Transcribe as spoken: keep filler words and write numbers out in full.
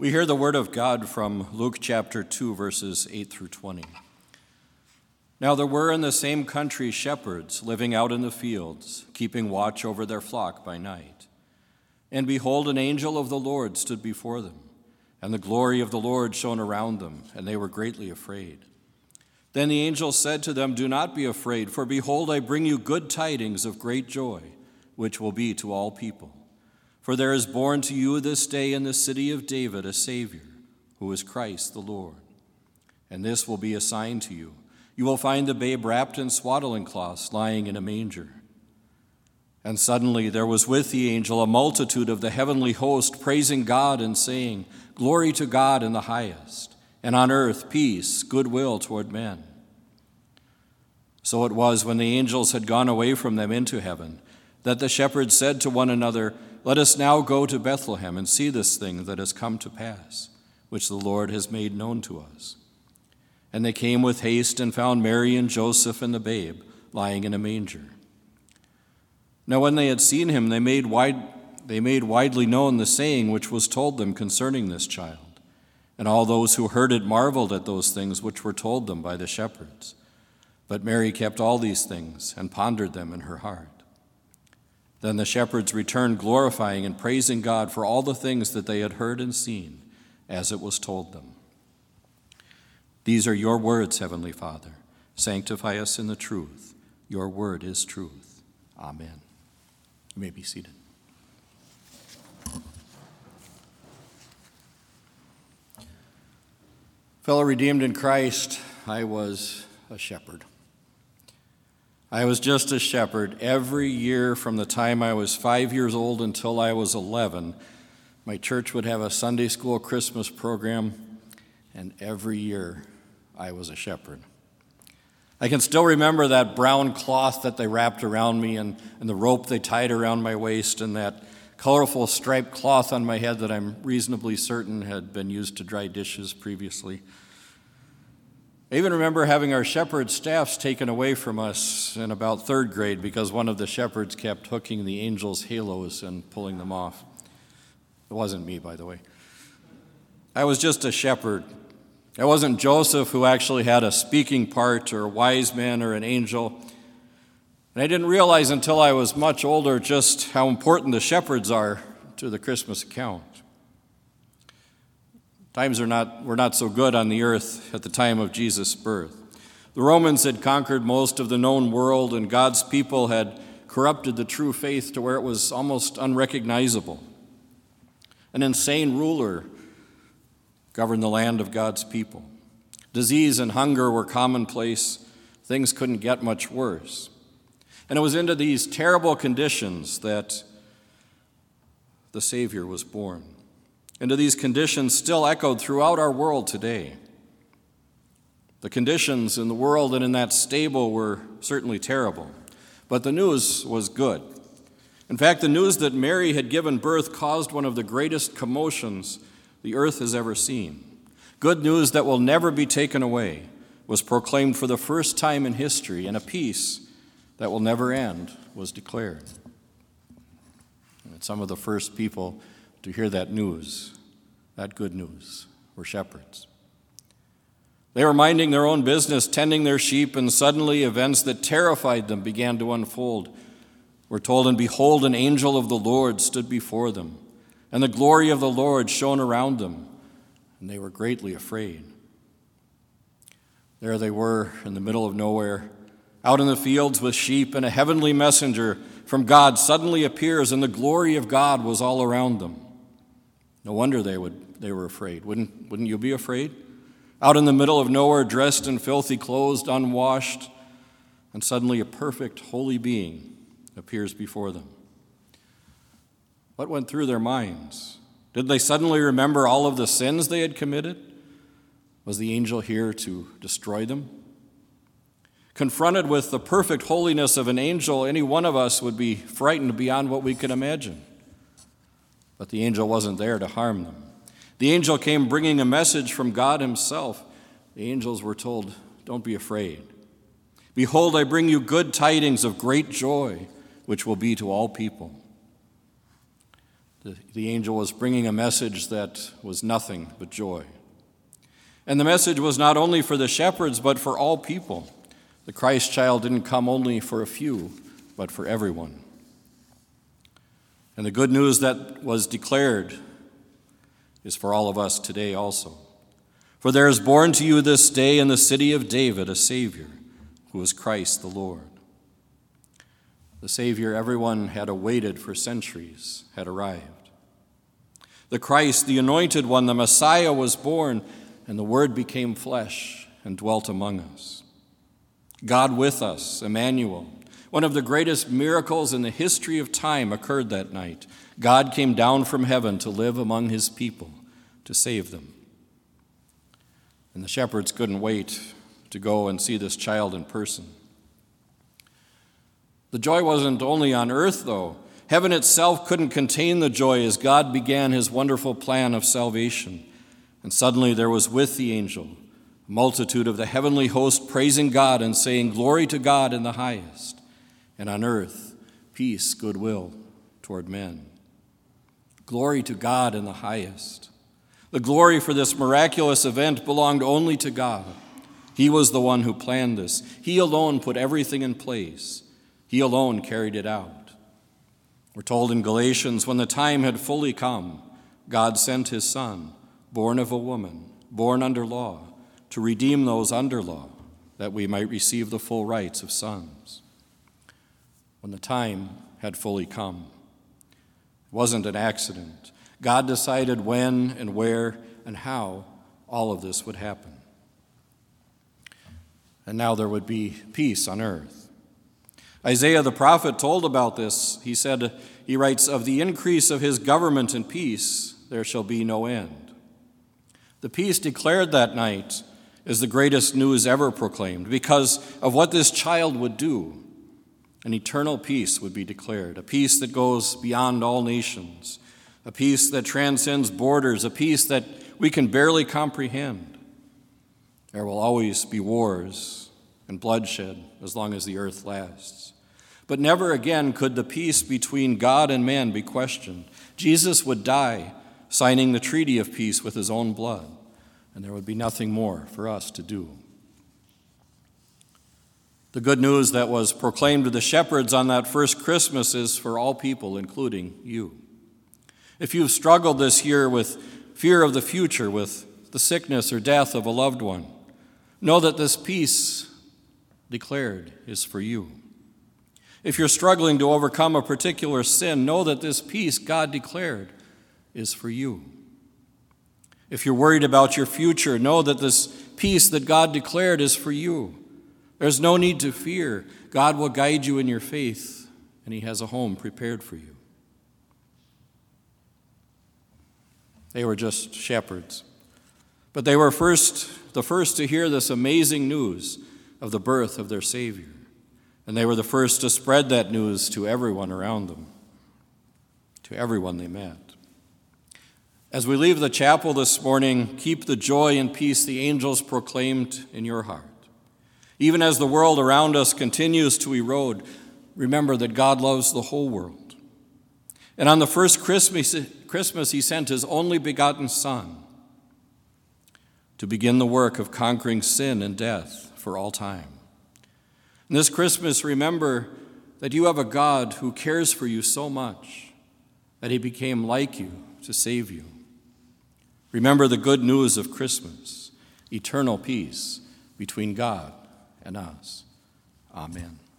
We hear the word of God from Luke chapter two, verses eight through twenty. Now there were in the same country shepherds living out in the fields, keeping watch over their flock by night. And behold, an angel of the Lord stood before them, and the glory of the Lord shone around them, and they were greatly afraid. Then the angel said to them, "Do not be afraid, for behold, I bring you good tidings of great joy, which will be to all people. For there is born to you this day in the city of David a Savior, who is Christ the Lord. And this will be a sign to you. You will find the babe wrapped in swaddling cloths, lying in a manger." And suddenly there was with the angel a multitude of the heavenly host, praising God and saying, "Glory to God in the highest, and on earth peace, goodwill toward men." So it was, when the angels had gone away from them into heaven, that the shepherds said to one another, "Let us now go to Bethlehem and see this thing that has come to pass, which the Lord has made known to us." And they came with haste and found Mary and Joseph and the babe lying in a manger. Now when they had seen him, they made wide, they made widely known the saying which was told them concerning this child. And all those who heard it marveled at those things which were told them by the shepherds. But Mary kept all these things and pondered them in her heart. Then the shepherds returned, glorifying and praising God for all the things that they had heard and seen, as it was told them. These are your words, Heavenly Father. Sanctify us in the truth. Your word is truth. Amen. You may be seated. Fellow redeemed in Christ, I was a shepherd. I was just a shepherd. Every year from the time I was five years old until I was eleven, my church would have a Sunday school Christmas program, and every year I was a shepherd. I can still remember that brown cloth that they wrapped around me and, and the rope they tied around my waist and that colorful striped cloth on my head that I'm reasonably certain had been used to dry dishes previously. I even remember having our shepherd staffs taken away from us in about third grade because one of the shepherds kept hooking the angels' halos and pulling them off. It wasn't me, by the way. I was just a shepherd. I wasn't Joseph, who actually had a speaking part or a wise man or an angel. And I didn't realize until I was much older just how important the shepherds are to the Christmas account. Times are not, were not so good on the earth at the time of Jesus' birth. The Romans had conquered most of the known world, and God's people had corrupted the true faith to where it was almost unrecognizable. An insane ruler governed the land of God's people. Disease and hunger were commonplace. Things couldn't get much worse. And it was into these terrible conditions that the Savior was born. Into these conditions still echoed throughout our world today. The conditions in the world and in that stable were certainly terrible, but the news was good. In fact, the news that Mary had given birth caused one of the greatest commotions the earth has ever seen. Good news that will never be taken away was proclaimed for the first time in history, and a peace that will never end was declared. And some of the first people to hear that news, that good news, were shepherds. They were minding their own business, tending their sheep, and suddenly events that terrified them began to unfold. We're told, "And behold, an angel of the Lord stood before them, and the glory of the Lord shone around them, and they were greatly afraid." There they were in the middle of nowhere, out in the fields with sheep, and a heavenly messenger from God suddenly appears, and the glory of God was all around them. No wonder they would they were afraid. Wouldn't, wouldn't you be afraid? Out in the middle of nowhere, dressed in filthy clothes, unwashed, and suddenly a perfect, holy being appears before them. What went through their minds? Did they suddenly remember all of the sins they had committed? Was the angel here to destroy them? Confronted with the perfect holiness of an angel, any one of us would be frightened beyond what we could imagine. But the angel wasn't there to harm them. The angel came bringing a message from God himself. The angels were told, "Don't be afraid. Behold, I bring you good tidings of great joy, which will be to all people." The, the angel was bringing a message that was nothing but joy. And the message was not only for the shepherds, but for all people. The Christ child didn't come only for a few, but for everyone. And the good news that was declared is for all of us today also. For there is born to you this day in the city of David a Savior, who is Christ the Lord. The Savior everyone had awaited for centuries had arrived. The Christ, the Anointed One, the Messiah, was born, and the Word became flesh and dwelt among us. God with us, Emmanuel. One of the greatest miracles in the history of time occurred that night. God came down from heaven to live among his people, to save them. And the shepherds couldn't wait to go and see this child in person. The joy wasn't only on earth, though. Heaven itself couldn't contain the joy as God began his wonderful plan of salvation. And suddenly there was with the angel a multitude of the heavenly host praising God and saying, "Glory to God in the highest, and on earth peace, goodwill toward men." Glory to God in the highest. The glory for this miraculous event belonged only to God. He was the one who planned this. He alone put everything in place. He alone carried it out. We're told in Galatians, when the time had fully come, God sent his Son, born of a woman, born under law, to redeem those under law, that we might receive the full rights of sons. When the time had fully come, it wasn't an accident. God decided when and where and how all of this would happen. And now there would be peace on earth. Isaiah the prophet told about this. He said, he writes, "Of the increase of his government and peace, there shall be no end." The peace declared that night is the greatest news ever proclaimed because of what this child would do. An eternal peace would be declared, a peace that goes beyond all nations, a peace that transcends borders, a peace that we can barely comprehend. There will always be wars and bloodshed as long as the earth lasts. But never again could the peace between God and man be questioned. Jesus would die, signing the treaty of peace with his own blood, and there would be nothing more for us to do. The good news that was proclaimed to the shepherds on that first Christmas is for all people, including you. If you've struggled this year with fear of the future, with the sickness or death of a loved one, know that this peace declared is for you. If you're struggling to overcome a particular sin, know that this peace God declared is for you. If you're worried about your future, know that this peace that God declared is for you. There's no need to fear. God will guide you in your faith, and he has a home prepared for you. They were just shepherds, but they were first, the first to hear this amazing news of the birth of their Savior, and they were the first to spread that news to everyone around them, to everyone they met. As we leave the chapel this morning, keep the joy and peace the angels proclaimed in your heart. Even as the world around us continues to erode, remember that God loves the whole world. And on the first Christmas, Christmas, he sent his only begotten Son to begin the work of conquering sin and death for all time. And this Christmas, remember that you have a God who cares for you so much that he became like you to save you. Remember the good news of Christmas, eternal peace between God and us. Amen.